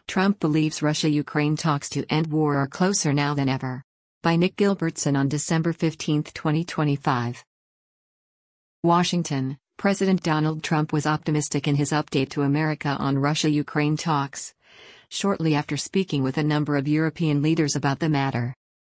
Trump believes Russia-Ukraine talks to end war are closer now than ever. By Nick Gilbertson on December 15, 2025. Washington, President Donald Trump was optimistic in his update to America on Russia-Ukraine talks, shortly after speaking with a number of European leaders about the matter.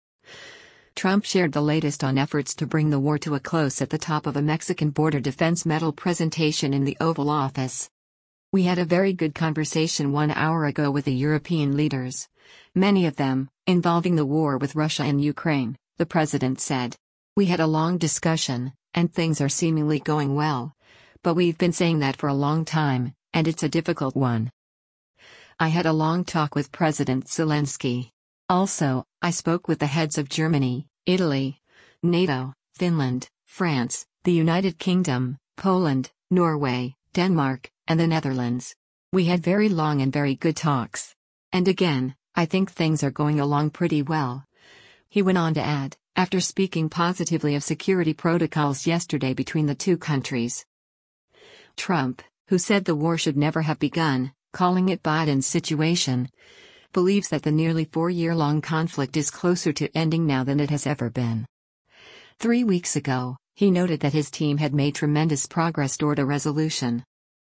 Trump shared the latest on efforts to bring the war to a close at the top of a Mexican border defense medal presentation in the Oval Office. "We had a very good conversation 1 hour ago with the European leaders, many of them involving the war with Russia and Ukraine," the president said. "We had a long discussion, and things are seemingly going well. But we've been saying that for a long time, and it's a difficult one. I had a long talk with President Zelensky. Also, I spoke with the heads of Germany, Italy, NATO, Finland, France, the United Kingdom, Poland, Norway, Denmark, and the Netherlands. We had very long and very good talks. And again, I think things are going along pretty well." He went on to add, after speaking positively of security protocols yesterday between the two countries. Trump, who said the war should never have begun, calling it Biden's situation, believes that the nearly 4-year-long conflict is closer to ending now than it has ever been. 3 weeks ago, he noted that his team had made tremendous progress toward a resolution.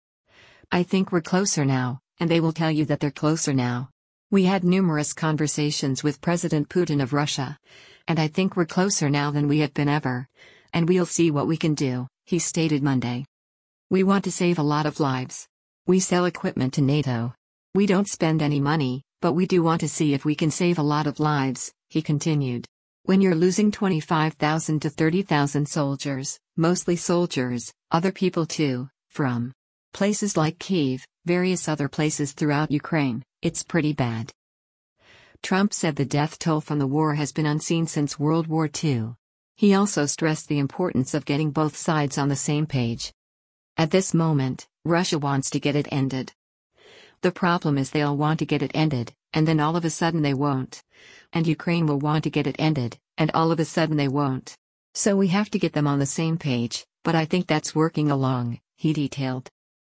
"I think we're closer now, and they will tell you that they're closer now. We had numerous conversations with President Putin of Russia, and I think we're closer now than we have been ever, and we'll see what we can do," he stated Monday. "We want to save a lot of lives. We sell equipment to NATO. We don't spend any money, but we do want to see if we can save a lot of lives," he continued. "When you're losing 25,000 to 30,000 soldiers, mostly soldiers, other people too, from places like Kyiv, various other places throughout Ukraine, it's pretty bad." Trump said the death toll from the war has been unseen since World War II. He also stressed the importance of getting both sides on the same page. "At this moment, Russia wants to get it ended. The problem is they'll want to get it ended, and then all of a sudden they won't. And Ukraine will want to get it ended, and all of a sudden they won't. So we have to get them on the same page, but I think that's working along," he detailed.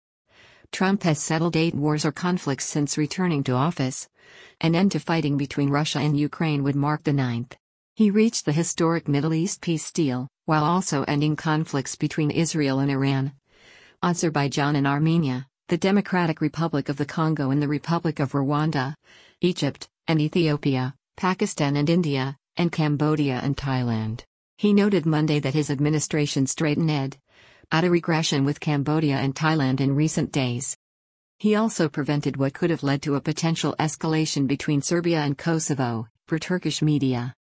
Trump has settled 8 wars or conflicts since returning to office. An end to fighting between Russia and Ukraine would mark the 9th. He reached the historic Middle East peace deal, while also ending conflicts between Israel and Iran, Azerbaijan and Armenia, the Democratic Republic of the Congo and the Republic of Rwanda, Egypt and Ethiopia, Pakistan and India, and Cambodia and Thailand. He noted Monday that his administration straightened out a regression with Cambodia and Thailand in recent days. He also prevented what could have led to a potential escalation between Serbia and Kosovo, per Turkish media.